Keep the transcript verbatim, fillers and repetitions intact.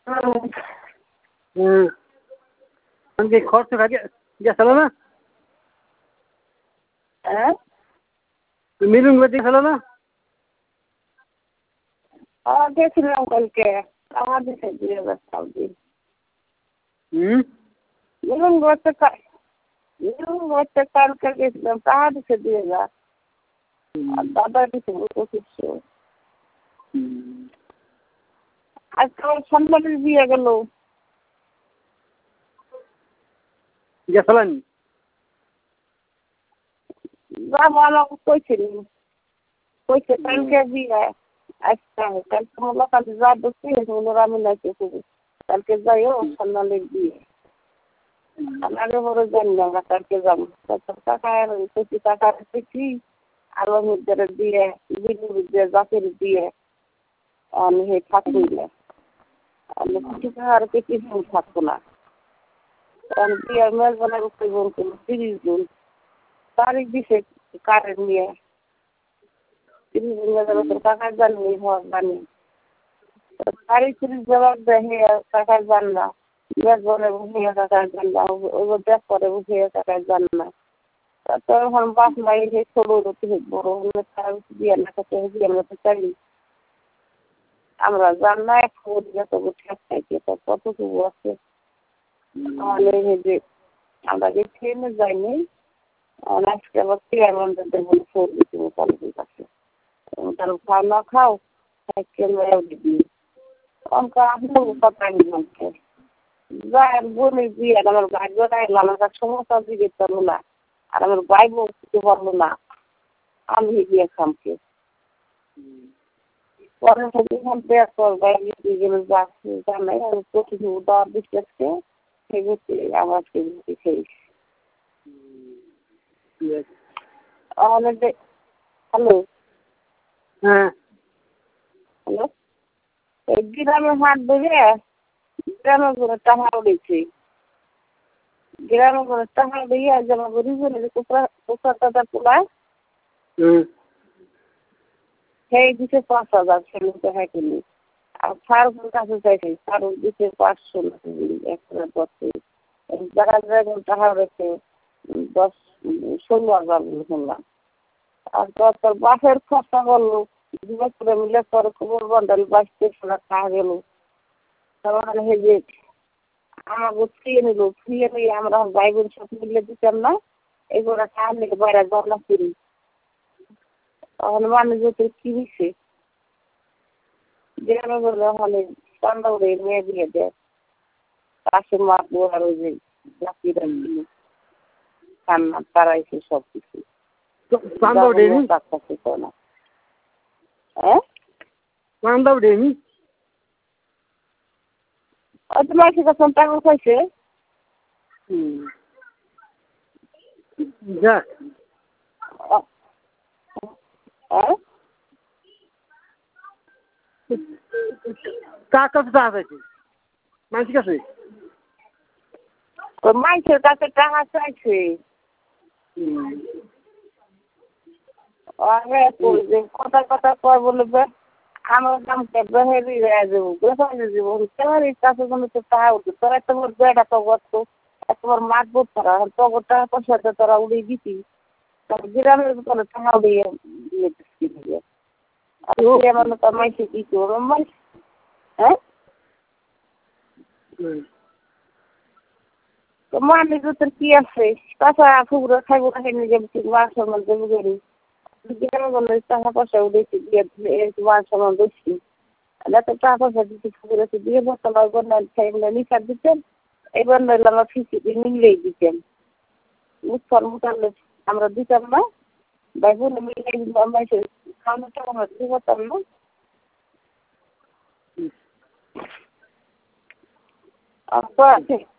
হুম কি খরচ খাইয়ে গেছিল না হ্যাঁ মিলন গেছিল না গেছিলাম কালকে আমার দিকে দুই হাজার ছাব্বিশ হুম মিলন করতে মিলন করতে কালকে গেছিলাম টাকা দিছে দুই হাজার আর দাদা দিছে পঁচিশশো আজকে আমার সন্তানের বিয়ে গেল গেছিলেন যাবো আমাকে কইছিল কইছে কালকে বিয়ে আজকে কালকে হলো কালকে যা দেখছি ওরা আমি নাইতে খুবই কালকে যাইও সন্তানের বিয়ে আগে বড় জানি না আমরা কালকে যাবো টাকার কচি টাকা রেখেছি আরো মধ্যে দিয়ে বিলুর দিয়ে জাতের দিয়ে আমি হে থাকবই না আমি কিছু আর কিছু থাকবো না কারণ বিয়ের মেজবানের উপরে বোন করলো তিরিশ জন তারিখ দিছে কারেন্ট নিয়ে তিরিশ জন মেজবানের টাকার জানি হওয়ার জানি তারিখ তিরিশ জবাব দেখে টাকার জান না মেজবানের উঠিয়ে টাকার জান না ওই দেখ করে উঠিয়ে টাকার জান না তখন বাস নাই যে ষোলো বড় হলে তারা বিয়ে না করতে বিয়ে আমরা তো চাই আমরা জান না এক তবু ঠেক খাইছে কতটুকু আছে তাহলে যে আমরা যে ট্রেনে যাইনি আজকে আবার চেয়ারম্যানদের বলে ফোন দিচ্ছি কলেজের কাছে তার খাও না খাও সাইকেল দিবি অঙ্কা আপনার কথা বলছে যাই বলে দিয়ে আমার ভাগ্যটা এলাম আমার সমস্যা দিকে পারলো না আর আমার বাইক দিতে পারলো না আমি গিয়ে খামকে পরে যখন ব্যাগ কর বাইক দিয়ে গেলে যাচ্ছি জানাই আমি প্রতিদিন দেওয়ার বিশ্বাসকে সেগুলো আমার সেগুলো খেয়েছি আমাদের হ্যালো হ্যাঁ হ্যালো এই গ্রামে হাট ধরে গ্রামে করে টাকা উঠেছি গ্রামে করে টাকা দিয়ে জমা করি বলে কোপড়াটা তোলায় সেই দিচ্ছে পাঁচ হাজার ছেলেকে হ্যাঁ কিনি আর ফারুকের কাছে চাইছি ফারুক দিচ্ছে পাঁচশো এক হাজার দশ জায়গা জায়গায় টাকা উঠেছে দশ ষোলো হাজার শুনলাম আর তোর বাসের খরচা করলো দু বছরে মিলে তোর খবর বন্ধাল বাইশ তেইশ হাজার টাকা গেল তারপরে হে যে আমাকে ফিরিয়ে নিল ফিরিয়ে নিয়ে আমরা ভাই বোন সব মিলে দিতাম না এগুলো টাকা নিয়ে বাইরে গলা করি তখন মানুষ তোর কি দিচ্ছে গ্রামে বলে ওখানে চান্দা উড়ে মেয়ে দিয়ে দেয় পাশে মারবো আর ওই যে জাতিরা ছিল কান্না তারাইছে সব কিছু না হ্যাঁ চান্দা উঠেনি হয়তো মাসে যখন টাকা খাইছে যাক হ্যাঁ কার কাছে টাকা চাইছে মানুষের কাছে মানুষের কাছে টাকা চাইছে কথা কথা কয় বলবে আমার দামকে বেহেরি যাবো বেহেরি যাবো বেহেরির কাছে কোনো তো টাকা উঠবে তোরা এত বড় বেড়া তো গত এত বড় মারবো তারা তবর টাকা পয়সাতে তোরা উড়িয়ে দিতি তবে গ্রামের কোনো টাকা উড়িয়ে দিয়ে দিচ্ছি আর মানে তো মাইসে কি করবো মাইস হ্যাঁ তো মানুষ তোর কি আছে তাছাড়া ফুগুলো খাইবো খাই নিজে মাছ সমান দেবো করি গ্রামে বললে টাকা পয়সা উঠেছি দিয়ে মাছ সমান বেশি এত টাকা পয়সা দিচ্ছি ফুগুলো দিয়ে বোতল বন্যাল খাইগুলো নিচার দিতেন এবার নইলে আমার ফিসি দিয়ে মিলেই দিতেন উৎফল মুটালে আমরা দিতাম না ভাই বোনে মিলে মাইসে খাওয়ানোর টাকা আমরা দিতাম না আর তো আছে